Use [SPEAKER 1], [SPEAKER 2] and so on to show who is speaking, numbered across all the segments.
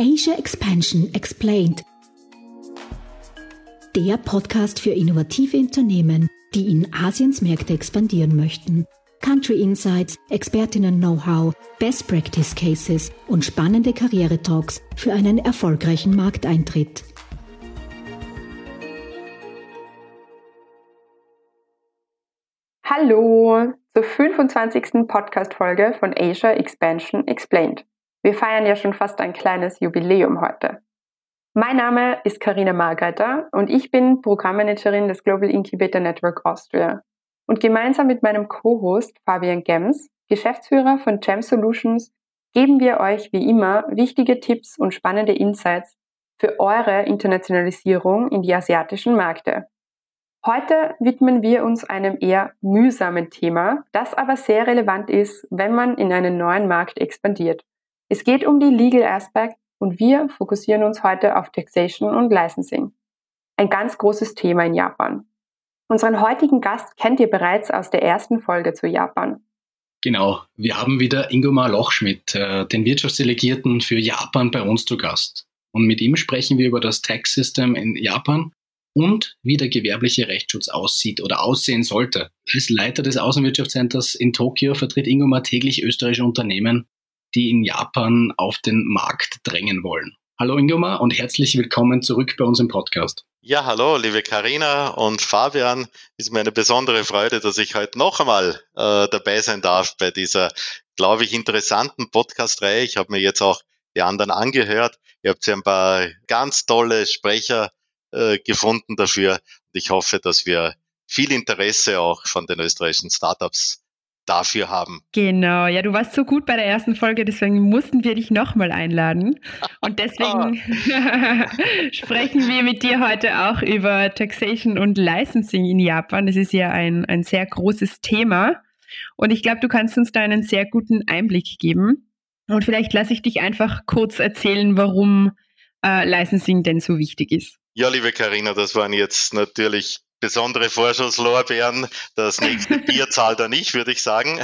[SPEAKER 1] Asia Expansion Explained. Der Podcast für innovative Unternehmen, die in Asiens Märkte expandieren möchten. Country Insights, Expertinnen-Know-how, Best Practice Cases und spannende Karriere-Talks für einen erfolgreichen Markteintritt.
[SPEAKER 2] Hallo zur 25. Podcast-Folge von Asia Expansion Explained. Wir feiern ja schon fast ein kleines Jubiläum heute. Mein Name ist Karina Margreiter und ich bin Programmmanagerin des Global Incubator Network Austria. Und gemeinsam mit meinem Co-Host Fabian Gems, Geschäftsführer von GEM Solutions, geben wir euch wie immer wichtige Tipps und spannende Insights für eure Internationalisierung in die asiatischen Märkte. Heute widmen wir uns einem eher mühsamen Thema, das aber sehr relevant ist, wenn man in einen neuen Markt expandiert. Es geht um die Legal Aspect und wir fokussieren uns heute auf Taxation und Licensing. Ein ganz großes Thema in Japan. Unseren heutigen Gast kennt ihr bereits aus der ersten Folge zu Japan.
[SPEAKER 3] Genau, wir haben wieder Ingomar Lochschmidt, den Wirtschaftsdelegierten für Japan, bei uns zu Gast. Und mit ihm sprechen wir über das Tax System in Japan und wie der gewerbliche Rechtsschutz aussieht oder aussehen sollte. Als Leiter des Außenwirtschaftscenters in Tokio vertritt Ingomar täglich österreichische Unternehmen, die in Japan auf den Markt drängen wollen. Hallo Ingomar und herzlich willkommen zurück bei uns im Podcast.
[SPEAKER 4] Ja, hallo, liebe Karina und Fabian. Es ist mir eine besondere Freude, dass ich heute noch einmal dabei sein darf bei dieser, glaube ich, interessanten Podcast-Reihe. Ich habe mir jetzt auch die anderen angehört. Ihr habt ja ein paar ganz tolle Sprecher gefunden dafür. Ich hoffe, dass wir viel Interesse auch von den österreichischen Startups dafür haben.
[SPEAKER 5] Genau, ja, du warst so gut bei der ersten Folge, deswegen mussten wir dich nochmal einladen. Und deswegen sprechen wir mit dir heute auch über Taxation und Licensing in Japan. Das ist ja ein sehr großes Thema. Und ich glaube, du kannst uns da einen sehr guten Einblick geben. Und vielleicht lasse ich dich einfach kurz erzählen, warum Licensing denn so wichtig ist.
[SPEAKER 4] Ja, liebe Karina, das waren jetzt natürlich besondere Vorschusslorbeeren. Das nächste Bier zahlt dann ich, würde ich sagen.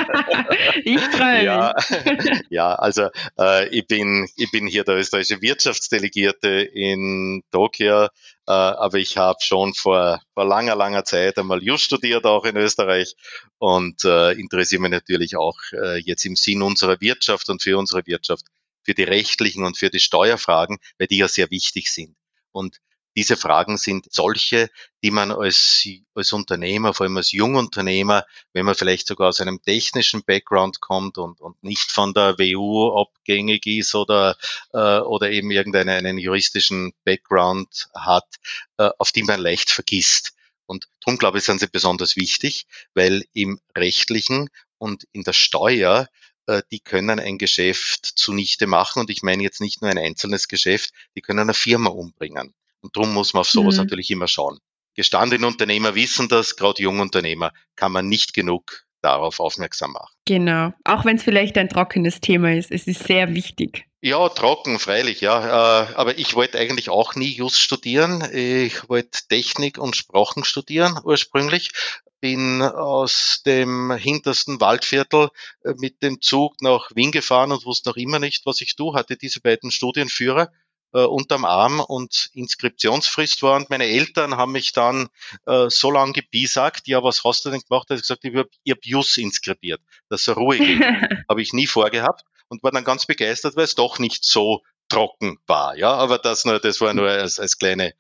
[SPEAKER 5] Ich freue mich.
[SPEAKER 4] Ja, also ich bin hier der österreichische Wirtschaftsdelegierte in Tokio, aber ich habe schon vor langer Zeit einmal Jus studiert, auch in Österreich, und interessiere mich natürlich auch jetzt im Sinn unserer Wirtschaft und für unsere Wirtschaft, für die rechtlichen und für die Steuerfragen, weil die ja sehr wichtig sind. Und diese Fragen sind solche, die man als Unternehmer, vor allem als Jungunternehmer, wenn man vielleicht sogar aus einem technischen Background kommt und nicht von der WU abgängig ist oder eben einen juristischen Background hat, auf die man leicht vergisst. Und darum, glaube ich, sind sie besonders wichtig, weil im Rechtlichen und in der Steuer die können ein Geschäft zunichte machen. Und ich meine jetzt nicht nur ein einzelnes Geschäft, die können eine Firma umbringen. Und darum muss man auf sowas natürlich immer schauen. Gestandene Unternehmer wissen das, gerade Jungunternehmer kann man nicht genug darauf aufmerksam machen.
[SPEAKER 5] Genau, auch wenn es vielleicht ein trockenes Thema ist, es ist sehr wichtig.
[SPEAKER 4] Ja, trocken, freilich, ja. Aber ich wollte eigentlich auch nie Jus studieren. Ich wollte Technik und Sprachen studieren ursprünglich. Bin aus dem hintersten Waldviertel mit dem Zug nach Wien gefahren und wusste noch immer nicht, was ich tue. Hatte diese beiden Studienführer unterm Arm und Inskriptionsfrist war. Und meine Eltern haben mich dann so lange gepiesackt, ja, was hast du denn gemacht? Ich habe gesagt, ich hab Jus inskribiert, dass er Ruhe geht. Habe ich nie vorgehabt und war dann ganz begeistert, weil es doch nicht so trocken war, ja, aber das war nur als kleiner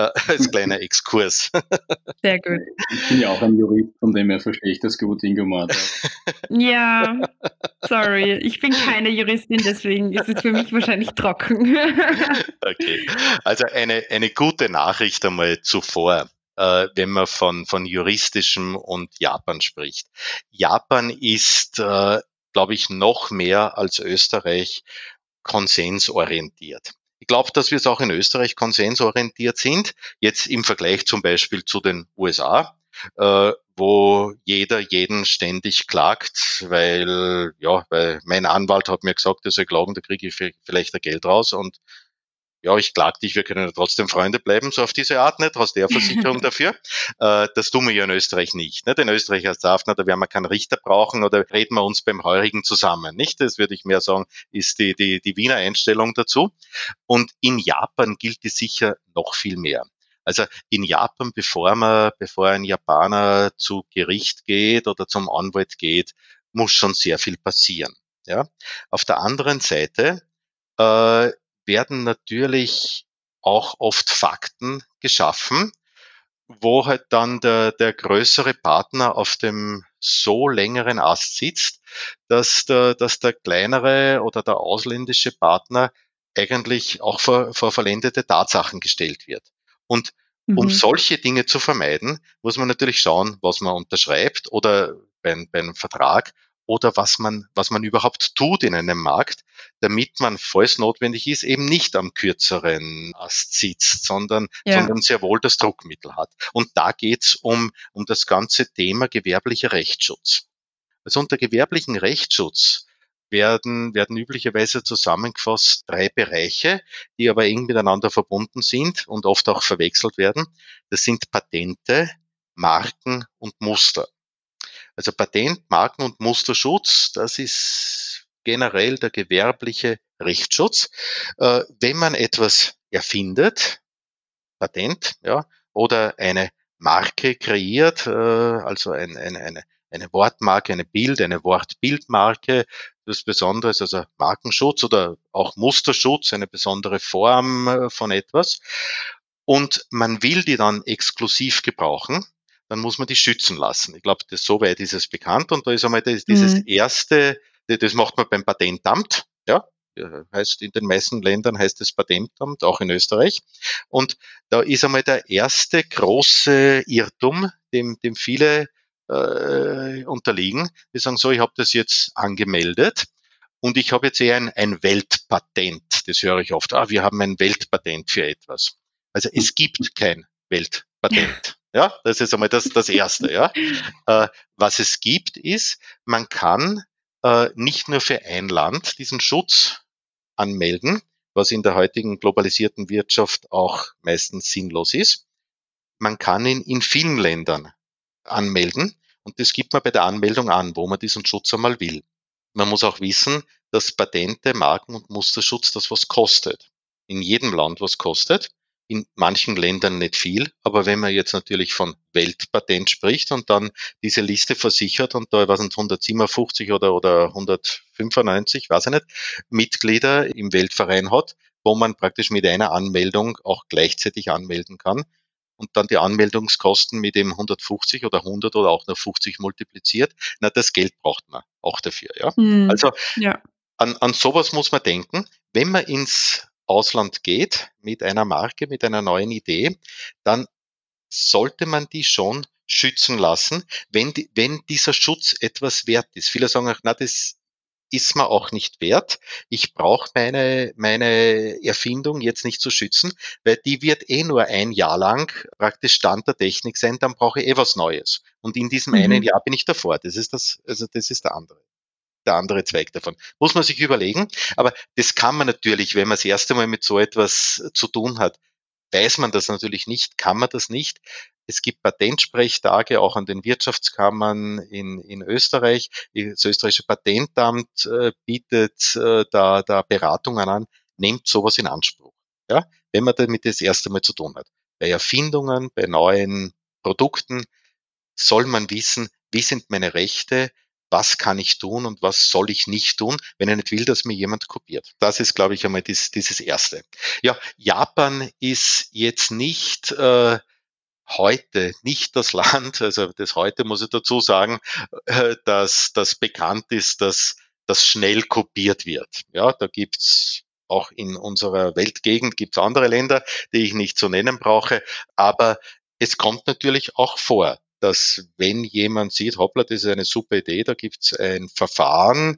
[SPEAKER 4] Exkurs.
[SPEAKER 5] Sehr gut.
[SPEAKER 3] Ich bin ja auch ein Jurist, von dem her verstehe ich das gut, Ingomar.
[SPEAKER 5] Ja, sorry, ich bin keine Juristin, deswegen ist es für mich wahrscheinlich trocken.
[SPEAKER 4] Okay, also eine gute Nachricht einmal zuvor, wenn man von juristischem und Japan spricht. Japan ist, glaube ich, noch mehr als Österreich konsensorientiert. Ich glaube, dass wir es auch in Österreich konsensorientiert sind, jetzt im Vergleich zum Beispiel zu den USA, wo jeder jeden ständig klagt, weil mein Anwalt hat mir gesagt, er soll klagen, da kriege ich vielleicht ein Geld raus und ja, ich klag dich, wir können ja trotzdem Freunde bleiben, so auf diese Art, nicht? Hast du eine Versicherung dafür? Das tun wir ja in Österreich nicht. In Österreich als Hafner, da werden wir keinen Richter brauchen oder reden wir uns beim Heurigen zusammen, nicht? Das würde ich mehr sagen, ist die Wiener Einstellung dazu. Und in Japan gilt es sicher noch viel mehr. Also in Japan, bevor ein Japaner zu Gericht geht oder zum Anwalt geht, muss schon sehr viel passieren. Ja? Auf der anderen Seite werden natürlich auch oft Fakten geschaffen, wo halt dann der größere Partner auf dem so längeren Ast sitzt, dass der kleinere oder der ausländische Partner eigentlich auch vor vollendete Tatsachen gestellt wird. Und um solche Dinge zu vermeiden, muss man natürlich schauen, was man unterschreibt oder beim Vertrag oder was man überhaupt tut in einem Markt, damit man, falls notwendig ist, eben nicht am kürzeren Ast sitzt, sondern sehr wohl das Druckmittel hat. Und da geht's um das ganze Thema gewerblicher Rechtsschutz. Also unter gewerblichen Rechtsschutz werden üblicherweise zusammengefasst 3 Bereiche, die aber eng miteinander verbunden sind und oft auch verwechselt werden. Das sind Patente, Marken und Muster. Also Patent, Marken- und Musterschutz, das ist generell der gewerbliche Rechtsschutz. Wenn man etwas erfindet, Patent, ja, oder eine Marke kreiert, also eine Wortmarke, eine Wortbildmarke, das Besondere ist also Markenschutz oder auch Musterschutz, eine besondere Form von etwas. Und man will die dann exklusiv gebrauchen, dann muss man die schützen lassen. Ich glaube, soweit ist es bekannt. Und da ist einmal dieses erste, das macht man beim Patentamt, ja, heißt in den meisten Ländern heißt es Patentamt, auch in Österreich. Und da ist einmal der erste große Irrtum, dem viele unterliegen. Die sagen so, ich habe das jetzt angemeldet und ich habe jetzt eher ein Weltpatent. Das höre ich oft. Wir haben ein Weltpatent für etwas. Also es gibt kein Weltpatent. Ja, das ist einmal das Erste. Ja. Was es gibt, ist, man kann nicht nur für ein Land diesen Schutz anmelden, was in der heutigen globalisierten Wirtschaft auch meistens sinnlos ist. Man kann ihn in vielen Ländern anmelden und das gibt man bei der Anmeldung an, wo man diesen Schutz einmal will. Man muss auch wissen, dass Patente, Marken- und Musterschutz das was kostet. In jedem Land was kostet. In manchen Ländern nicht viel, aber wenn man jetzt natürlich von Weltpatent spricht und dann diese Liste versichert und da sind 157 oder 195, weiß ich nicht, Mitglieder im Weltverein hat, wo man praktisch mit einer Anmeldung auch gleichzeitig anmelden kann und dann die Anmeldungskosten mit dem 150 oder 100 oder auch nur 50 multipliziert, das Geld braucht man auch dafür. Ja? Also an sowas muss man denken. Wenn man ins Ausland geht mit einer Marke, mit einer neuen Idee, dann sollte man die schon schützen lassen, wenn dieser Schutz etwas wert ist. Viele sagen auch, das ist mir auch nicht wert. Ich brauche meine Erfindung jetzt nicht zu schützen, weil die wird nur ein Jahr lang praktisch Stand der Technik sein, dann brauche ich was Neues. Und in diesem einen Jahr bin ich davor. Das ist der andere Zweig davon. Muss man sich überlegen. Aber das kann man natürlich, wenn man das erste Mal mit so etwas zu tun hat, weiß man das natürlich nicht, kann man das nicht. Es gibt Patentsprechtage auch an den Wirtschaftskammern in Österreich. Das österreichische Patentamt bietet da Beratungen an, nimmt sowas in Anspruch. Ja, wenn man damit das erste Mal zu tun hat. Bei Erfindungen, bei neuen Produkten soll man wissen, wie sind meine Rechte, was kann ich tun und was soll ich nicht tun, wenn ich nicht will, dass mir jemand kopiert. Das ist, glaube ich, einmal dieses Erste. Ja, Japan ist jetzt nicht heute nicht das Land, also das heute muss ich dazu sagen, dass das bekannt ist, dass das schnell kopiert wird. Ja, da gibt's auch in unserer Weltgegend gibt's andere Länder, die ich nicht zu nennen brauche, aber es kommt natürlich auch vor, dass wenn jemand sieht, hoppla, das ist eine super Idee, da gibt's ein Verfahren,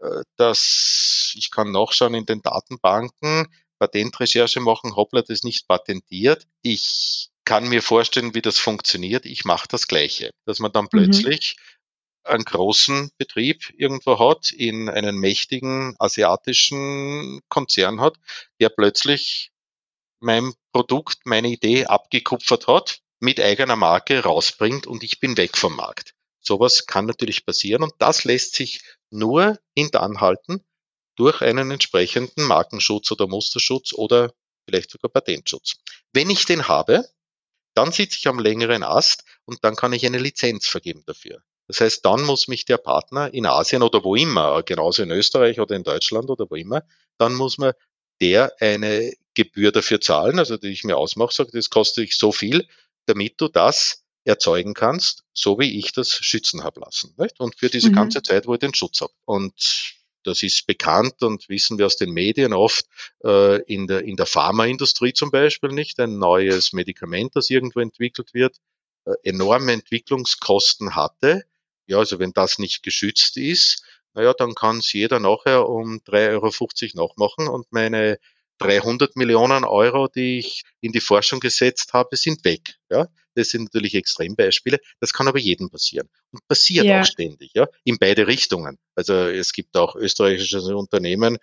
[SPEAKER 4] das ich kann nachschauen in den Datenbanken, Patentrecherche machen, hoppla, das ist nicht patentiert. Ich kann mir vorstellen, wie das funktioniert. Ich mache das Gleiche, dass man dann plötzlich einen großen Betrieb irgendwo hat, in einen mächtigen asiatischen Konzern hat, der plötzlich mein Produkt, meine Idee abgekupfert hat, mit eigener Marke rausbringt und ich bin weg vom Markt. Sowas kann natürlich passieren und das lässt sich nur hintanhalten durch einen entsprechenden Markenschutz oder Musterschutz oder vielleicht sogar Patentschutz. Wenn ich den habe, dann sitze ich am längeren Ast und dann kann ich eine Lizenz vergeben dafür. Das heißt, dann muss mich der Partner in Asien oder wo immer, genauso in Österreich oder in Deutschland oder wo immer, dann muss mir der eine Gebühr dafür zahlen, also die ich mir ausmache, sage, das kostet dich so viel, damit du das erzeugen kannst, so wie ich das schützen habe lassen. Nicht? Und für diese ganze Zeit, wo ich den Schutz habe. Und das ist bekannt und wissen wir aus den Medien oft, in der Pharmaindustrie zum Beispiel nicht, ein neues Medikament, das irgendwo entwickelt wird, enorme Entwicklungskosten hatte. Ja, also wenn das nicht geschützt ist, naja, dann kann es jeder nachher um 3,50 € nachmachen und meine 300 Millionen Euro, die ich in die Forschung gesetzt habe, sind weg. Ja, das sind natürlich Extrembeispiele. Das kann aber jedem passieren und passiert auch ständig, ja, in beide Richtungen. Also es gibt auch österreichische Unternehmen,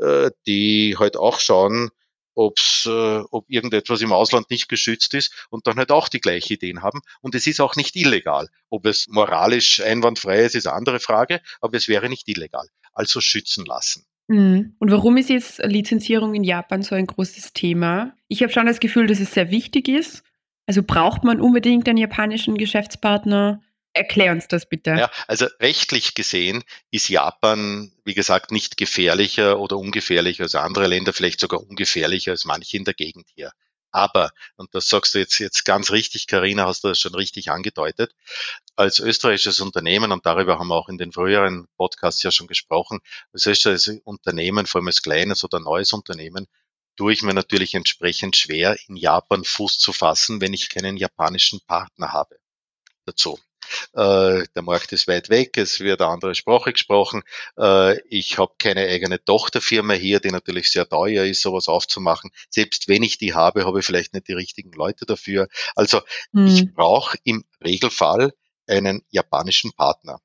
[SPEAKER 4] die halt auch schauen, ob irgendetwas im Ausland nicht geschützt ist und dann halt auch die gleichen Ideen haben. Und es ist auch nicht illegal. Ob es moralisch einwandfrei ist eine andere Frage, aber es wäre nicht illegal. Also schützen lassen.
[SPEAKER 5] Und warum ist jetzt Lizenzierung in Japan so ein großes Thema? Ich habe schon das Gefühl, dass es sehr wichtig ist. Also braucht man unbedingt einen japanischen Geschäftspartner? Erklär uns das bitte.
[SPEAKER 4] Ja, also rechtlich gesehen ist Japan, wie gesagt, nicht gefährlicher oder ungefährlicher als andere Länder, vielleicht sogar ungefährlicher als manche in der Gegend hier. Aber, und das sagst du jetzt ganz richtig, Carina, hast du das schon richtig angedeutet, als österreichisches Unternehmen, und darüber haben wir auch in den früheren Podcasts ja schon gesprochen, als österreichisches Unternehmen, vor allem als kleines oder neues Unternehmen, tue ich mir natürlich entsprechend schwer, in Japan Fuß zu fassen, wenn ich keinen japanischen Partner habe dazu. Der Markt ist weit weg, es wird eine andere Sprache gesprochen. Ich habe keine eigene Tochterfirma hier, die natürlich sehr teuer ist, sowas aufzumachen. Selbst wenn ich die habe, habe ich vielleicht nicht die richtigen Leute dafür. Also ich brauche im Regelfall einen japanischen Partner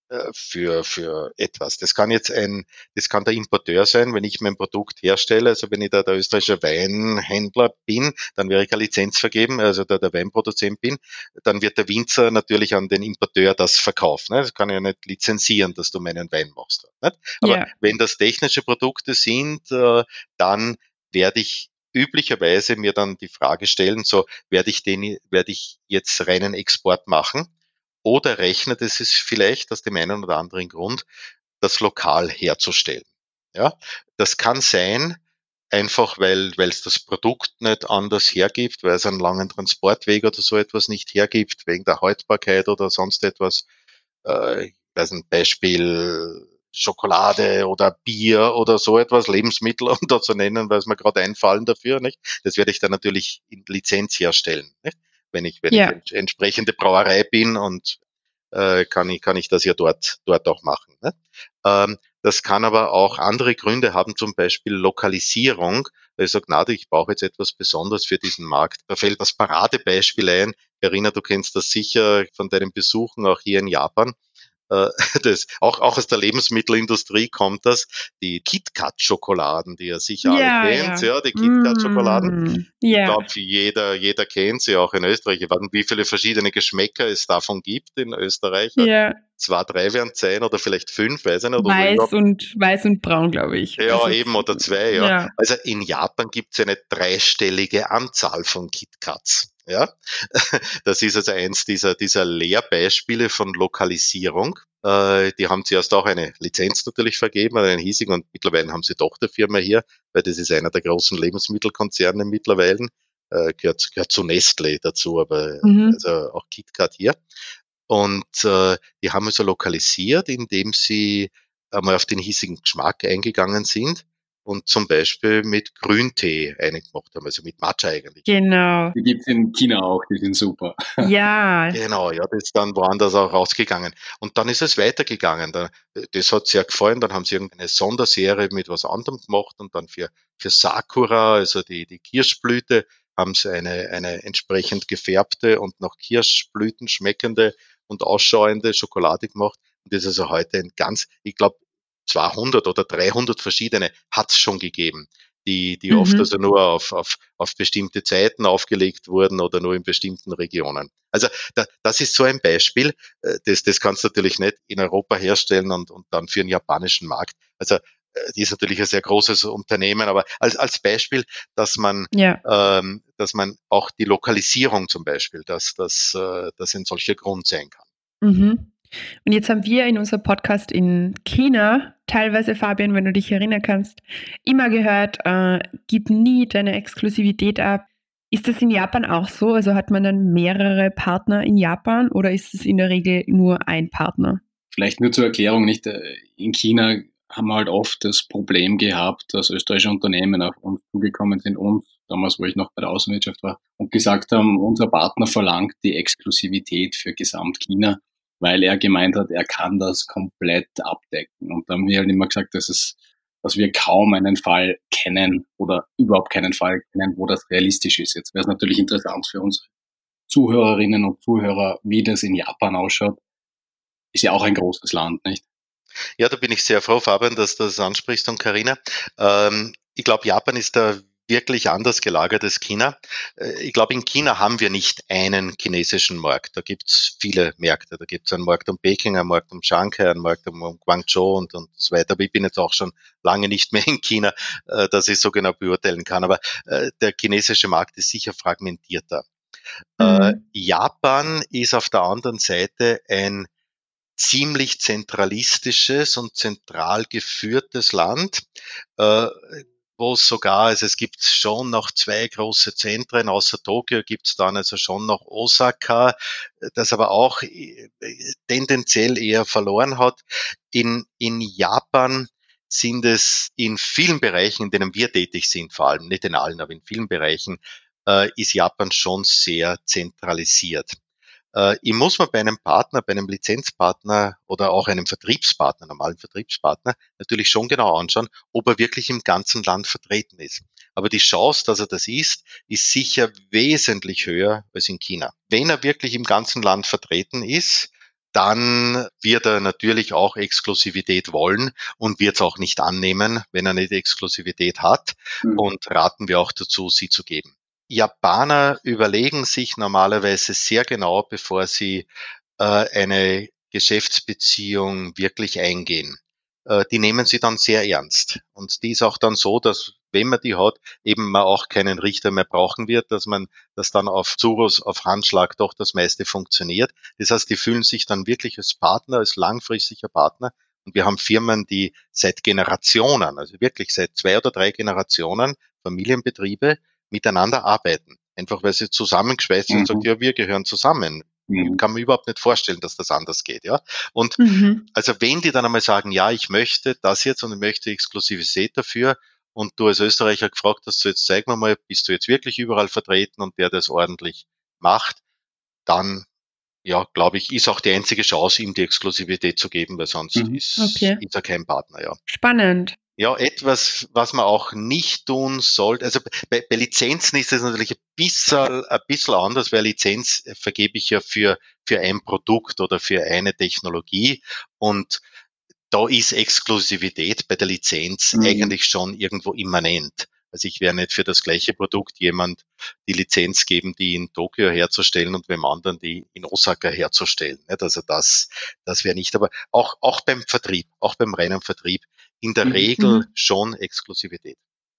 [SPEAKER 4] für etwas. Das kann der Importeur sein, wenn ich mein Produkt herstelle. Also wenn ich da der österreichische Weinhändler bin, dann wäre ich eine Lizenz vergeben, also der Weinproduzent bin, dann wird der Winzer natürlich an den Importeur das verkaufen. Das kann ich ja nicht lizenzieren, dass du meinen Wein machst. Nicht? Aber wenn das technische Produkte sind, dann werde ich üblicherweise mir dann die Frage stellen, so werde ich jetzt reinen Export machen? Oder rechnet es sich vielleicht aus dem einen oder anderen Grund, das lokal herzustellen. Ja, das kann sein, einfach weil es das Produkt nicht anders hergibt, weil es einen langen Transportweg oder so etwas nicht hergibt, wegen der Haltbarkeit oder sonst etwas. Ich weiß ein Beispiel Schokolade oder Bier oder so etwas, Lebensmittel, um da zu nennen, weil es mir gerade einfallen dafür, nicht? Das werde ich dann natürlich in Lizenz herstellen, nicht? Wenn ich entsprechende Brauerei bin und kann ich das ja dort auch machen. Ne? Das kann aber auch andere Gründe haben, zum Beispiel Lokalisierung. Ich sage, na, ich brauche jetzt etwas Besonderes für diesen Markt. Da fällt das Paradebeispiel ein. Carina, du kennst das sicher von deinen Besuchen auch hier in Japan. Auch aus der Lebensmittelindustrie kommt das, die KitKat-Schokoladen, die ihr sicher alle kennt, ja, die KitKat-Schokoladen. Ich glaube, jeder kennt sie, auch in Österreich. Ich weiß nicht, wie viele verschiedene Geschmäcker es davon gibt in Österreich. Ja. 2, 3 werden es sein oder vielleicht 5, weiß ich nicht.
[SPEAKER 5] Weiß und braun, glaube ich.
[SPEAKER 4] Ja, also, eben, oder 2, ja. Also in Japan gibt es eine 3-stellige Anzahl von KitKats. Ja, das ist also eins dieser Lehrbeispiele von Lokalisierung. Die haben zuerst auch eine Lizenz natürlich vergeben, einen hiesigen, und mittlerweile haben sie Tochterfirma hier, weil das ist einer der großen Lebensmittelkonzerne mittlerweile. Gehört zu Nestlé dazu, aber also auch KitKat hier. Und die haben also lokalisiert, indem sie einmal auf den hiesigen Geschmack eingegangen sind und zum Beispiel mit Grüntee eingemacht haben, also mit Matcha eigentlich.
[SPEAKER 5] Genau.
[SPEAKER 3] Die gibt's in China auch, die sind super.
[SPEAKER 5] Ja.
[SPEAKER 4] Genau, ja, das ist dann woanders auch rausgegangen. Und dann ist es weitergegangen. Das hat sehr gefallen, dann haben sie irgendeine Sonderserie mit was anderem gemacht und dann für Sakura, also die Kirschblüte, haben sie eine entsprechend gefärbte und nach Kirschblüten schmeckende und ausschauende Schokolade gemacht. Und das ist also heute ich glaube, 200 oder 300 verschiedene hat es schon gegeben, die oft also nur auf bestimmte Zeiten aufgelegt wurden oder nur in bestimmten Regionen. Also das ist so ein Beispiel. Das kannst du natürlich nicht in Europa herstellen und dann für den japanischen Markt. Also die ist natürlich ein sehr großes Unternehmen, aber als Beispiel, dass man auch die Lokalisierung zum Beispiel, dass das ein solcher Grund sein kann.
[SPEAKER 5] Mhm. Und jetzt haben wir in unserem Podcast in China teilweise, Fabian, wenn du dich erinnern kannst, immer gehört, gib nie deine Exklusivität ab. Ist das in Japan auch so? Also hat man dann mehrere Partner in Japan oder ist es in der Regel nur ein Partner?
[SPEAKER 3] Vielleicht nur zur Erklärung, nicht? In China haben wir halt oft das Problem gehabt, dass österreichische Unternehmen auf uns zugekommen sind, damals, wo ich noch bei der Außenwirtschaft war, und gesagt haben, unser Partner verlangt die Exklusivität für Gesamt-China, weil er gemeint hat, er kann das komplett abdecken. Und da haben wir halt immer gesagt, dass wir kaum einen Fall kennen oder überhaupt keinen Fall kennen, wo das realistisch ist. Jetzt wäre es natürlich interessant für unsere Zuhörerinnen und Zuhörer, wie das in Japan ausschaut. Ist ja auch ein großes Land, nicht?
[SPEAKER 4] Ja, da bin ich sehr froh, Fabian, dass du das ansprichst, und Carina. Ich glaube, Japan ist da wirklich anders gelagert als China. Ich glaube, in China haben wir nicht einen chinesischen Markt. Da gibt's viele Märkte. Da gibt's einen Markt um Peking, einen Markt um Shanghai, einen Markt um Guangzhou und so weiter. Aber ich bin jetzt auch schon lange nicht mehr in China, dass ich so genau beurteilen kann. Aber der chinesische Markt ist sicher fragmentierter. Japan ist auf der anderen Seite ein ziemlich zentralistisches und zentral geführtes Land, wo es sogar, also es gibt schon noch 2 große Zentren, außer Tokio gibt es dann also schon noch Osaka, das aber auch tendenziell eher verloren hat. In Japan sind es in vielen Bereichen, in denen wir tätig sind, vor allem, nicht in allen, aber in vielen Bereichen, ist Japan schon sehr zentralisiert. Ich muss mir bei einem Partner, bei einem Lizenzpartner oder auch einem Vertriebspartner, normalen Vertriebspartner, natürlich schon genau anschauen, ob er wirklich im ganzen Land vertreten ist. Aber die Chance, dass er das ist sicher wesentlich höher als in China. Wenn er wirklich im ganzen Land vertreten ist, dann wird er natürlich auch Exklusivität wollen und wird es auch nicht annehmen, wenn er nicht Exklusivität hat. Und raten wir auch dazu, sie zu geben. Japaner überlegen sich normalerweise sehr genau, bevor sie eine Geschäftsbeziehung wirklich eingehen. Die nehmen sie dann sehr ernst. Und die ist auch dann so, dass, wenn man die hat, eben man auch keinen Richter mehr brauchen wird, dass dann auf Zuruf, auf Handschlag doch das meiste funktioniert. Das heißt, die fühlen sich dann wirklich als Partner, als langfristiger Partner. Und wir haben Firmen, die seit Generationen, also wirklich seit 2 oder 3 Generationen, Familienbetriebe, miteinander arbeiten. Einfach weil sie zusammengeschweißt sind und sagt, ja, wir gehören zusammen. Ich kann mir überhaupt nicht vorstellen, dass das anders geht, ja. Und also wenn die dann einmal sagen, ja, ich möchte das jetzt und ich möchte Exklusivität dafür, und du als Österreicher gefragt hast, so jetzt zeig mir mal, bist du jetzt wirklich überall vertreten und der das ordentlich macht, dann, ja, glaube ich, ist auch die einzige Chance, ihm die Exklusivität zu geben, weil sonst ist er kein Partner, ja.
[SPEAKER 5] Spannend.
[SPEAKER 4] Ja, etwas, was man auch nicht tun sollte. Also bei Lizenzen ist es natürlich ein bisschen anders, weil Lizenz vergebe ich ja für ein Produkt oder für eine Technologie. Und da ist Exklusivität bei der Lizenz eigentlich schon irgendwo immanent. Also ich werde nicht für das gleiche Produkt jemand die Lizenz geben, die in Tokio herzustellen und wem anderen die in Osaka herzustellen. Also das wäre nicht. Aber auch beim Vertrieb, auch beim reinen Vertrieb, in der Regel schon Exklusivität.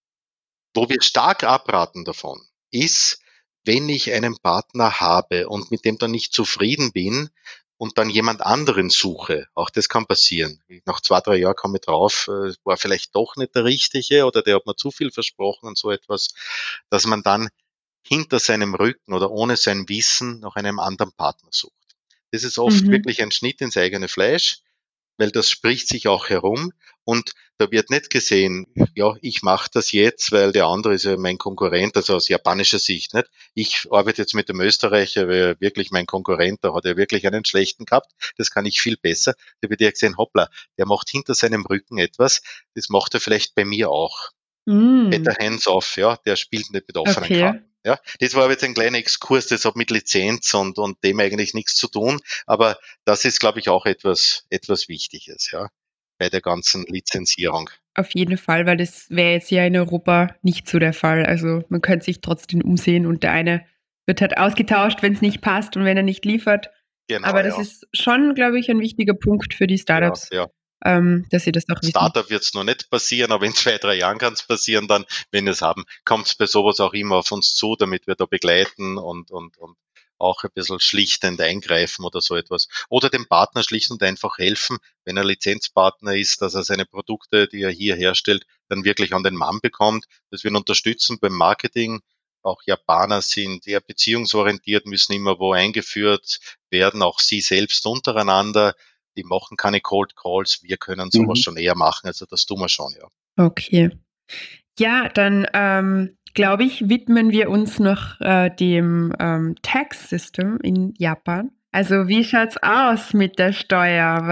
[SPEAKER 4] Wo wir stark abraten davon, ist, wenn ich einen Partner habe und mit dem dann nicht zufrieden bin und dann jemand anderen suche, auch das kann passieren. Nach 2, 3 Jahren komme ich drauf, war vielleicht doch nicht der Richtige oder der hat mir zu viel versprochen und so etwas, dass man dann hinter seinem Rücken oder ohne sein Wissen nach einem anderen Partner sucht. Das ist oft wirklich ein Schnitt ins eigene Fleisch, weil das spricht sich auch herum und da wird nicht gesehen, ja, ich mache das jetzt, weil der andere ist ja mein Konkurrent, also aus japanischer Sicht nicht. Ich arbeite jetzt mit dem Österreicher, weil er wirklich mein Konkurrent, da hat er wirklich einen schlechten gehabt, das kann ich viel besser. Da wird ja gesehen, hoppla, der macht hinter seinem Rücken etwas, das macht er vielleicht bei mir auch. Better hands off, ja, der spielt nicht mit offenen Karten. Ja, das war jetzt ein kleiner Exkurs, das hat mit Lizenz und dem eigentlich nichts zu tun, aber das ist, glaube ich, auch etwas Wichtiges, ja, bei der ganzen Lizenzierung.
[SPEAKER 5] Auf jeden Fall, weil das wäre jetzt ja in Europa nicht so der Fall. Also man könnte sich trotzdem umsehen und der eine wird halt ausgetauscht, wenn es nicht passt und wenn er nicht liefert.
[SPEAKER 4] Genau,
[SPEAKER 5] Aber das
[SPEAKER 4] ja.
[SPEAKER 5] ist schon, glaube ich, ein wichtiger Punkt für die
[SPEAKER 4] Ja,
[SPEAKER 5] Startups,
[SPEAKER 4] ja.
[SPEAKER 5] dass sie das auch wissen.
[SPEAKER 4] Startup wird es noch nicht passieren, aber in 2, 3 Jahren kann es passieren dann, wenn wir es haben, kommt es bei sowas auch immer auf uns zu, damit wir da begleiten und auch ein bisschen schlichtend eingreifen oder so etwas. Oder dem Partner schlicht und einfach helfen, wenn er Lizenzpartner ist, dass er seine Produkte, die er hier herstellt, dann wirklich an den Mann bekommt, dass wir ihn unterstützen beim Marketing. Auch Japaner sind eher beziehungsorientiert, müssen immer wo eingeführt werden, auch sie selbst untereinander. Die machen keine Cold Calls, wir können sowas schon eher machen, also das tun wir schon, ja.
[SPEAKER 5] Okay. Ja, dann glaube ich, widmen wir uns noch dem Tax System in Japan. Also wie schaut's aus mit der Steuer?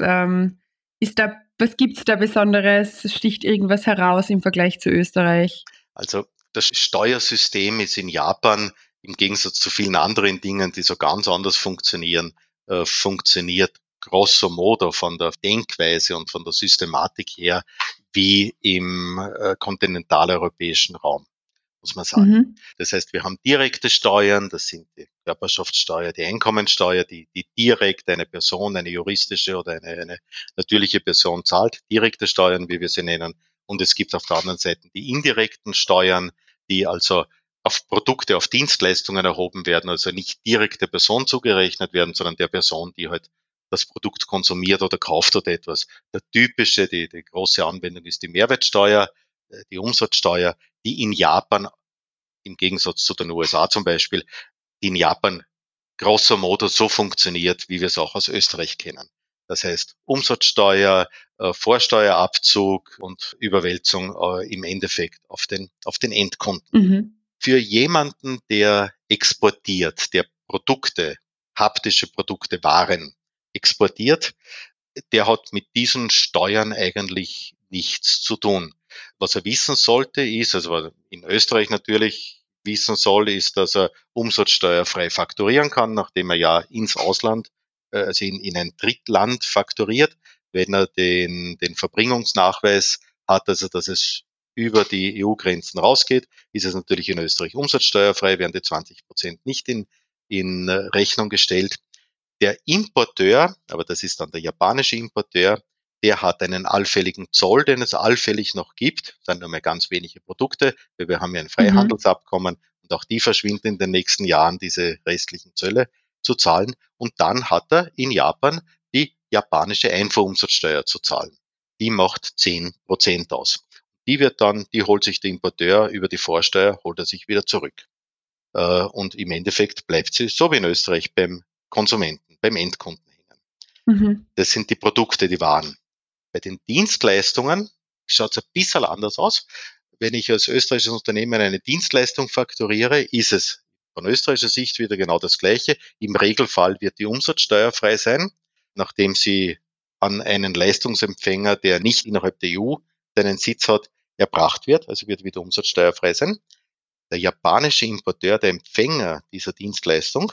[SPEAKER 5] Was gibt's da Besonderes? Sticht irgendwas heraus im Vergleich zu Österreich?
[SPEAKER 4] Also das Steuersystem ist in Japan im Gegensatz zu vielen anderen Dingen, die so ganz anders funktionieren, funktioniert grosso modo von der Denkweise und von der Systematik her wie im kontinentaleuropäischen Raum, muss man sagen.
[SPEAKER 5] Mhm.
[SPEAKER 4] Das heißt, wir haben direkte Steuern, das sind die Körperschaftssteuer, die Einkommensteuer, die direkt eine Person, eine juristische oder eine natürliche Person zahlt, direkte Steuern, wie wir sie nennen. Und es gibt auf der anderen Seite die indirekten Steuern, die also auf Produkte, auf Dienstleistungen erhoben werden, also nicht direkt der Person zugerechnet werden, sondern der Person, die halt das Produkt konsumiert oder kauft oder etwas. Der typische, die große Anwendung ist die Mehrwertsteuer, die Umsatzsteuer, die in Japan im Gegensatz zu den USA zum Beispiel, die in Japan grosso modo so funktioniert, wie wir es auch aus Österreich kennen. Das heißt Umsatzsteuer, Vorsteuerabzug und Überwälzung im Endeffekt auf den Endkunden.
[SPEAKER 5] Mhm.
[SPEAKER 4] Für jemanden, der exportiert, der Produkte, haptische Produkte, Waren exportiert, der hat mit diesen Steuern eigentlich nichts zu tun. Was er wissen sollte ist, also was er in Österreich natürlich wissen soll, ist, dass er umsatzsteuerfrei fakturieren kann, nachdem er ja ins Ausland, also in ein Drittland fakturiert. Wenn er den Verbringungsnachweis hat, also dass es über die EU-Grenzen rausgeht, ist es natürlich in Österreich umsatzsteuerfrei, werden die 20% nicht in Rechnung gestellt. Der Importeur, aber das ist dann der japanische Importeur, der hat einen allfälligen Zoll, den es allfällig noch gibt. Das sind nur mehr ganz wenige Produkte, weil wir haben ja ein
[SPEAKER 5] Mhm.
[SPEAKER 4] Freihandelsabkommen und auch die verschwinden in den nächsten Jahren, diese restlichen Zölle zu zahlen. Und dann hat er in Japan die japanische Einfuhrumsatzsteuer zu zahlen. Die macht 10% aus. Die holt sich der Importeur über die Vorsteuer, holt er sich wieder zurück. Und im Endeffekt bleibt sie so wie in Österreich beim Konsumenten, beim Endkunden hängen.
[SPEAKER 5] Mhm.
[SPEAKER 4] Das sind die Produkte, die Waren. Bei den Dienstleistungen schaut es ein bisschen anders aus. Wenn ich als österreichisches Unternehmen eine Dienstleistung fakturiere, ist es von österreichischer Sicht wieder genau das Gleiche. Im Regelfall wird die Umsatzsteuer frei sein, nachdem sie an einen Leistungsempfänger, der nicht innerhalb der EU seinen Sitz hat, erbracht wird, also wird wieder umsatzsteuerfrei sein. Der japanische Importeur, der Empfänger dieser Dienstleistung,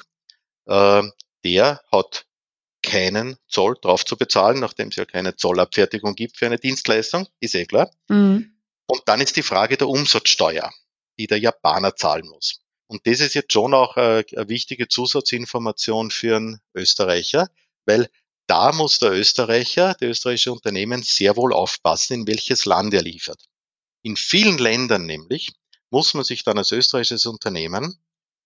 [SPEAKER 4] äh, der hat keinen Zoll drauf zu bezahlen, nachdem es ja keine Zollabfertigung gibt für eine Dienstleistung, ist eh klar.
[SPEAKER 5] Mhm.
[SPEAKER 4] Und dann ist die Frage der Umsatzsteuer, die der Japaner zahlen muss. Und das ist jetzt schon auch eine wichtige Zusatzinformation für einen Österreicher, weil da muss der Österreicher, der österreichische Unternehmen sehr wohl aufpassen, in welches Land er liefert. In vielen Ländern nämlich muss man sich dann als österreichisches Unternehmen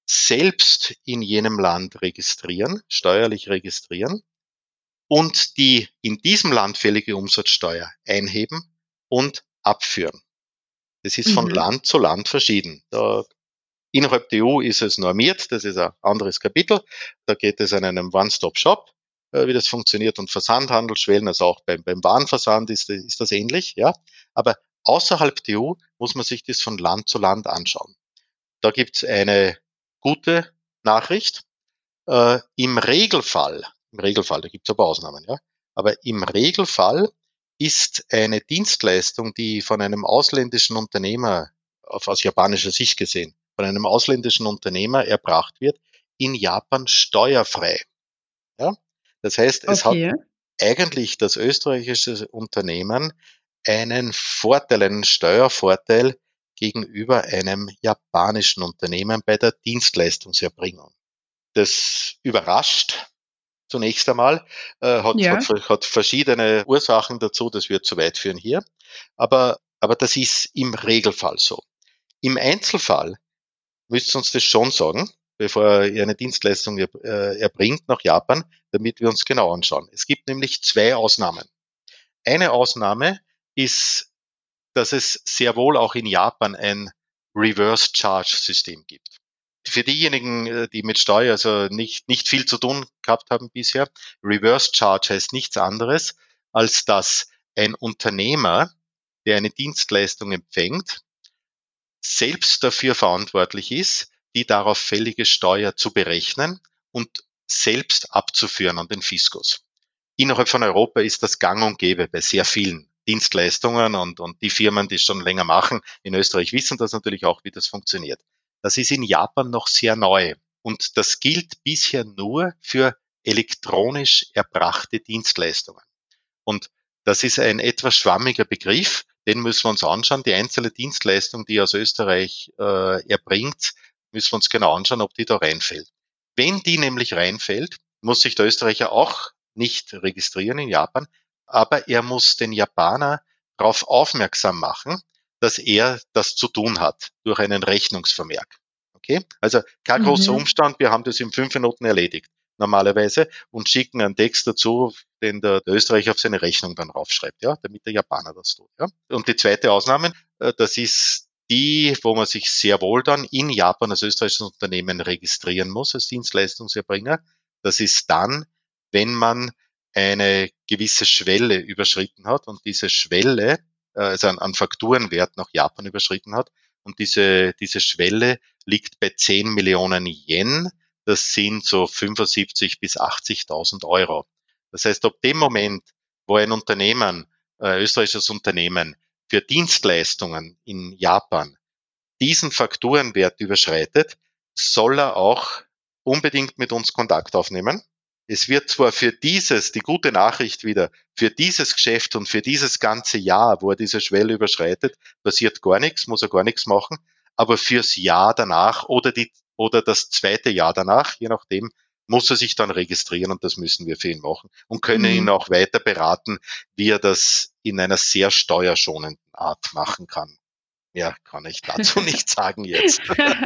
[SPEAKER 4] selbst in jenem Land registrieren, steuerlich registrieren und die in diesem Land fällige Umsatzsteuer einheben und abführen. Das ist von
[SPEAKER 5] Mhm.
[SPEAKER 4] Land zu Land verschieden. Innerhalb der EU ist es normiert, das ist ein anderes Kapitel. Da geht es an einem One-Stop-Shop, wie das funktioniert und Versandhandelsschwellen, also auch beim Warenversand ist das ähnlich, ja. Aber außerhalb der EU muss man sich das von Land zu Land anschauen. Da gibt es eine gute Nachricht. Im Regelfall, da gibt es aber Ausnahmen, ja, aber im Regelfall ist eine Dienstleistung, die von einem ausländischen Unternehmer, aus japanischer Sicht gesehen, von einem ausländischen Unternehmer erbracht wird, in Japan steuerfrei. Ja? Das heißt, es hat
[SPEAKER 5] Okay.
[SPEAKER 4] eigentlich das österreichische Unternehmen einen Vorteil, einen Steuervorteil gegenüber einem japanischen Unternehmen bei der Dienstleistungserbringung. Das überrascht zunächst einmal, hat verschiedene Ursachen dazu, das wird zu weit führen hier, aber das ist im Regelfall so. Im Einzelfall müsst ihr uns das schon sagen, bevor ihr eine Dienstleistung erbringt nach Japan, damit wir uns genau anschauen. Es gibt nämlich 2 Ausnahmen. Eine Ausnahme ist, dass es sehr wohl auch in Japan ein Reverse Charge System gibt. Für diejenigen, die mit Steuer also nicht viel zu tun gehabt haben bisher, Reverse Charge heißt nichts anderes, als dass ein Unternehmer, der eine Dienstleistung empfängt, selbst dafür verantwortlich ist, die darauf fällige Steuer zu berechnen und selbst abzuführen an den Fiskus. Innerhalb von Europa ist das gang und gäbe bei sehr vielen Dienstleistungen und die Firmen, die es schon länger machen, in Österreich wissen das natürlich auch, wie das funktioniert. Das ist in Japan noch sehr neu und das gilt bisher nur für elektronisch erbrachte Dienstleistungen. Und das ist ein etwas schwammiger Begriff, den müssen wir uns anschauen. Die einzelne Dienstleistung, die aus Österreich erbringt, müssen wir uns genau anschauen, ob die da reinfällt. Wenn die nämlich reinfällt, muss sich der Österreicher auch nicht registrieren in Japan, aber er muss den Japaner darauf aufmerksam machen, dass er das zu tun hat durch einen Rechnungsvermerk. Okay? Also kein großer Umstand, wir haben das in 5 Minuten erledigt normalerweise und schicken einen Text dazu, den der Österreicher auf seine Rechnung dann raufschreibt, ja, damit der Japaner das tut. Ja. Und die zweite Ausnahme, das ist die, wo man sich sehr wohl dann in Japan als österreichisches Unternehmen registrieren muss als Dienstleistungserbringer. Das ist dann, wenn man eine gewisse Schwelle überschritten hat und diese Schwelle, also an Fakturenwert nach Japan überschritten hat und diese Schwelle liegt bei 10 Millionen Yen. Das sind so 75.000 bis 80.000 Euro. Das heißt, ab dem Moment, wo ein Unternehmen, österreichisches Unternehmen, für Dienstleistungen in Japan diesen Fakturenwert überschreitet, soll er auch unbedingt mit uns Kontakt aufnehmen. Es wird zwar für dieses, die gute Nachricht wieder, für dieses Geschäft und für dieses ganze Jahr, wo er diese Schwelle überschreitet, passiert gar nichts, muss er gar nichts machen, aber fürs Jahr danach oder das zweite Jahr danach, je nachdem, muss er sich dann registrieren und das müssen wir für ihn machen und können ihn auch weiter beraten, wie er das in einer sehr steuerschonenden Art machen kann. Mehr kann ich dazu nicht sagen jetzt.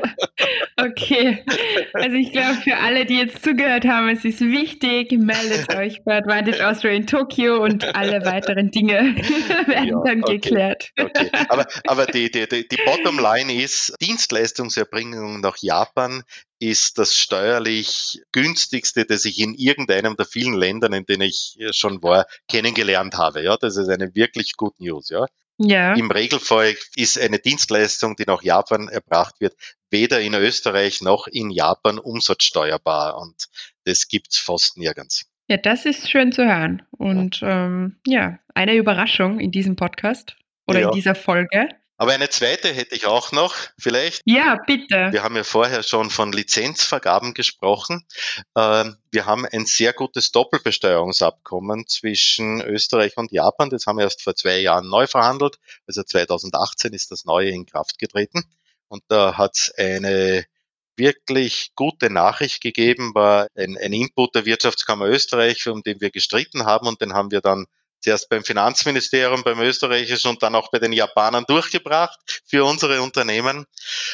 [SPEAKER 5] Okay, also ich glaube, für alle, die jetzt zugehört haben, es ist wichtig, meldet euch bei Advantage Austria in Tokio und alle weiteren Dinge werden dann geklärt.
[SPEAKER 4] Okay. Aber die Bottomline ist, Dienstleistungserbringung nach Japan ist das steuerlich günstigste, das ich in irgendeinem der vielen Ländern, in denen ich schon war, kennengelernt habe. Ja, das ist eine wirklich good News. Ja.
[SPEAKER 5] Ja.
[SPEAKER 4] Im Regelfall ist eine Dienstleistung, die nach Japan erbracht wird, weder in Österreich noch in Japan umsatzsteuerbar und das gibt's fast nirgends.
[SPEAKER 5] Ja, das ist schön zu hören und eine Überraschung in diesem Podcast oder in dieser Folge.
[SPEAKER 4] Aber eine zweite hätte ich auch noch, vielleicht.
[SPEAKER 5] Ja, bitte.
[SPEAKER 4] Wir haben ja vorher schon von Lizenzvergaben gesprochen. Wir haben ein sehr gutes Doppelbesteuerungsabkommen zwischen Österreich und Japan. Das haben wir erst vor 2 Jahren neu verhandelt. Also 2018 ist das neue in Kraft getreten. Und da hat es eine wirklich gute Nachricht gegeben, war ein Input der Wirtschaftskammer Österreich, um den wir gestritten haben. Und den haben wir dann zuerst beim Finanzministerium, beim österreichischen und dann auch bei den Japanern durchgebracht für unsere Unternehmen.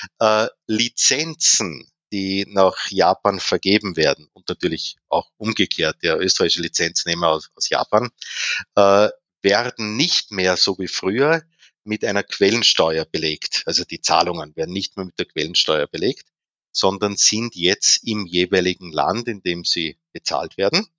[SPEAKER 4] Lizenzen, die nach Japan vergeben werden und natürlich auch umgekehrt der österreichische Lizenznehmer aus Japan, werden nicht mehr so wie früher mit einer Quellensteuer belegt. Also die Zahlungen werden nicht mehr mit der Quellensteuer belegt, sondern sind jetzt im jeweiligen Land, in dem sie bezahlt werden,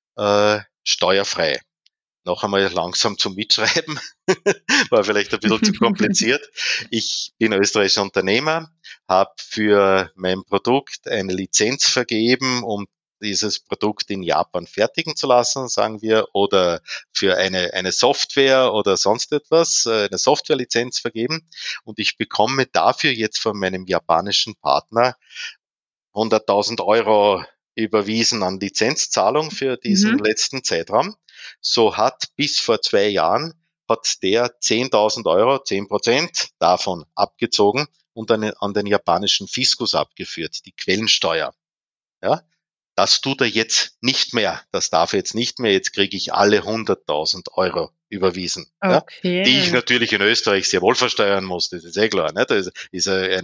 [SPEAKER 4] steuerfrei. Noch einmal langsam zum Mitschreiben, war vielleicht ein bisschen zu kompliziert. Ich bin österreichischer Unternehmer, habe für mein Produkt eine Lizenz vergeben, um dieses Produkt in Japan fertigen zu lassen, sagen wir, oder für eine Software oder sonst etwas, eine Softwarelizenz vergeben. Und ich bekomme dafür jetzt von meinem japanischen Partner 100.000 Euro überwiesen an Lizenzzahlung für diesen letzten Zeitraum. So hat bis vor 2 Jahren hat der 10.000 Euro, 10% davon abgezogen und an den japanischen Fiskus abgeführt, die Quellensteuer. Ja, das tut er jetzt nicht mehr. Das darf er jetzt nicht mehr. Jetzt kriege ich alle 100.000 Euro überwiesen.
[SPEAKER 5] Okay.
[SPEAKER 4] Ja, die ich natürlich in Österreich sehr wohl versteuern muss. Das ist klar. Ne? Das ist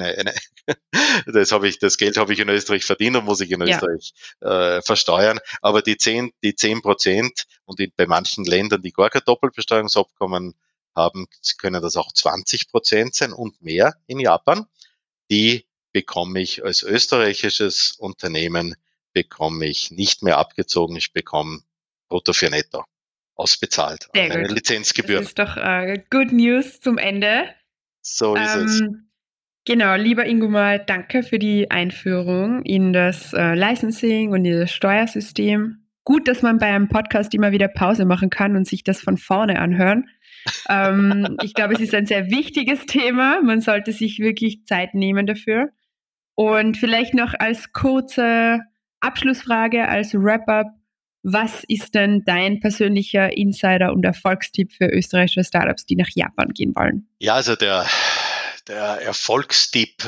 [SPEAKER 4] das Geld habe ich in Österreich verdient und muss ich in Österreich versteuern. Aber die 10% und bei manchen Ländern, die gar kein Doppelbesteuerungsabkommen haben, können das auch 20% sein und mehr in Japan. Die bekomme ich als österreichisches Unternehmen nicht mehr abgezogen. Ich bekomme brutto für netto ausbezahlt an meine Lizenzgebühren.
[SPEAKER 5] Das ist doch Good News zum Ende.
[SPEAKER 4] So ist es.
[SPEAKER 5] Genau, lieber Ingomar, danke für die Einführung in das Licensing und in das Steuersystem. Gut, dass man bei einem Podcast immer wieder Pause machen kann und sich das von vorne anhören. Ich glaube, es ist ein sehr wichtiges Thema. Man sollte sich wirklich Zeit nehmen dafür. Und vielleicht noch als kurze Abschlussfrage, als Wrap-up, was ist denn dein persönlicher Insider- und Erfolgstipp für österreichische Startups, die nach Japan gehen wollen?
[SPEAKER 4] Ja, also der Erfolgstipp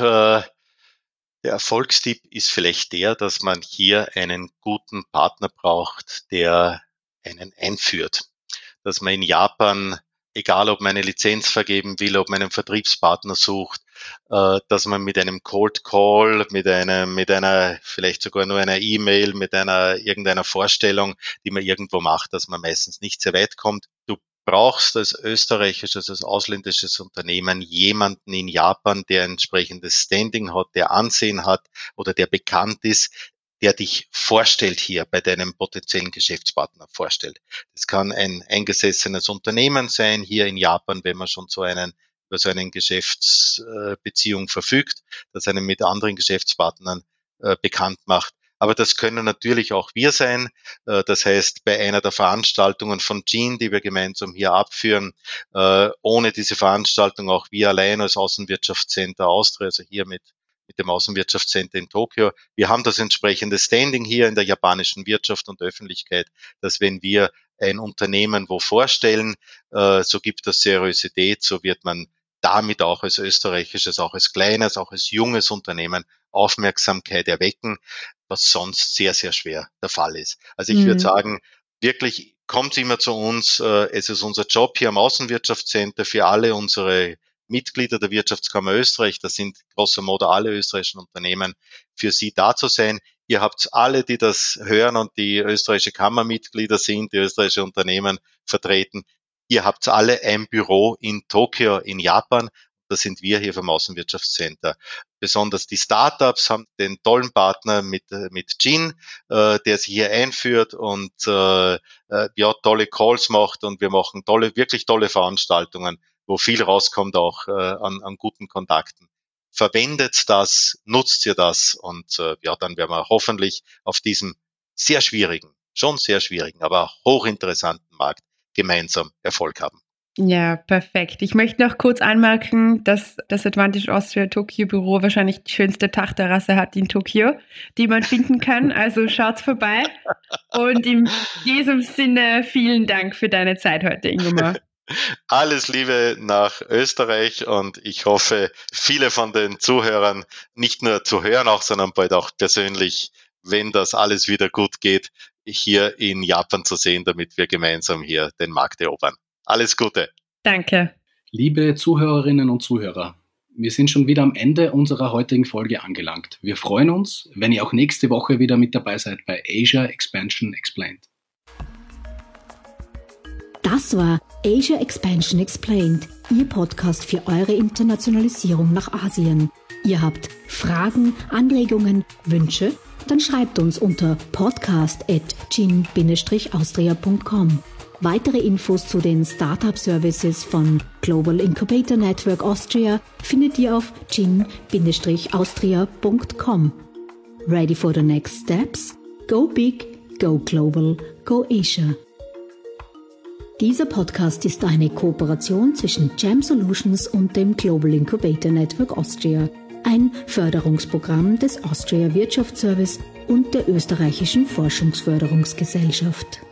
[SPEAKER 4] ist vielleicht dass man hier einen guten Partner braucht, der einen einführt. Dass man in Japan, egal ob man eine Lizenz vergeben will, ob man einen Vertriebspartner sucht, dass man mit einem Cold Call, mit einer, vielleicht sogar nur einer E-Mail, mit irgendeiner Vorstellung, die man irgendwo macht, dass man meistens nicht sehr weit kommt. Du brauchst als österreichisches, als ausländisches Unternehmen jemanden in Japan, der ein entsprechendes Standing hat, der Ansehen hat oder der bekannt ist, der dich vorstellt hier, bei deinem potenziellen Geschäftspartner vorstellt. Das kann ein eingesessenes Unternehmen sein, hier in Japan, wenn man schon über so eine Geschäftsbeziehung verfügt, das einen mit anderen Geschäftspartnern bekannt macht. Aber das können natürlich auch wir sein. Das heißt, bei einer der Veranstaltungen von Gene, die wir gemeinsam hier abführen, ohne diese Veranstaltung auch wir allein als Außenwirtschaftscenter Austria, also hier mit dem Außenwirtschaftscenter in Tokio. Wir haben das entsprechende Standing hier in der japanischen Wirtschaft und Öffentlichkeit, dass wenn wir ein Unternehmen wo vorstellen, so gibt es Seriosität, so wird man damit auch als österreichisches, auch als kleines, auch als junges Unternehmen Aufmerksamkeit erwecken, was sonst sehr, sehr schwer der Fall ist. Also ich würde sagen, wirklich kommt immer zu uns. Es ist unser Job hier am Außenwirtschaftscenter für alle unsere Mitglieder der Wirtschaftskammer Österreich, das sind grosso modo alle österreichischen Unternehmen, für Sie da zu sein. Ihr habt alle, die das hören und die österreichische Kammermitglieder sind, die österreichische Unternehmen vertreten, ihr habt alle ein Büro in Tokio in Japan. Das sind wir hier vom Außenwirtschaftscenter. Besonders die Startups haben den tollen Partner mit Gene, der sich hier einführt und tolle Calls macht, und wir machen wirklich tolle Veranstaltungen, wo viel rauskommt auch an guten Kontakten. Verwendet das, nutzt ihr das, und dann werden wir hoffentlich auf diesem schon sehr schwierigen, aber hochinteressanten Markt gemeinsam Erfolg haben.
[SPEAKER 5] Ja, perfekt. Ich möchte noch kurz anmerken, dass das Advantage Austria Tokio Büro wahrscheinlich die schönste Dachterrasse hat in Tokio, die man finden kann. Also schaut vorbei. Und in diesem Sinne vielen Dank für deine Zeit heute, Ingomar.
[SPEAKER 4] Alles Liebe nach Österreich, und ich hoffe, viele von den Zuhörern nicht nur zu hören, sondern bald auch persönlich, wenn das alles wieder gut geht, hier in Japan zu sehen, damit wir gemeinsam hier den Markt erobern. Alles Gute.
[SPEAKER 5] Danke.
[SPEAKER 3] Liebe Zuhörerinnen und Zuhörer, wir sind schon wieder am Ende unserer heutigen Folge angelangt. Wir freuen uns, wenn ihr auch nächste Woche wieder mit dabei seid bei Asia Expansion Explained.
[SPEAKER 1] Das war Asia Expansion Explained, Ihr Podcast für eure Internationalisierung nach Asien. Ihr habt Fragen, Anregungen, Wünsche? Dann schreibt uns unter podcast@gin-austria.com. Weitere Infos zu den Startup-Services von Global Incubator Network Austria findet ihr auf gin-austria.com. Ready for the next steps? Go big, go global, go Asia. Dieser Podcast ist eine Kooperation zwischen Jam Solutions und dem Global Incubator Network Austria, ein Förderungsprogramm des Austria Wirtschaftsservice und der österreichischen Forschungsförderungsgesellschaft.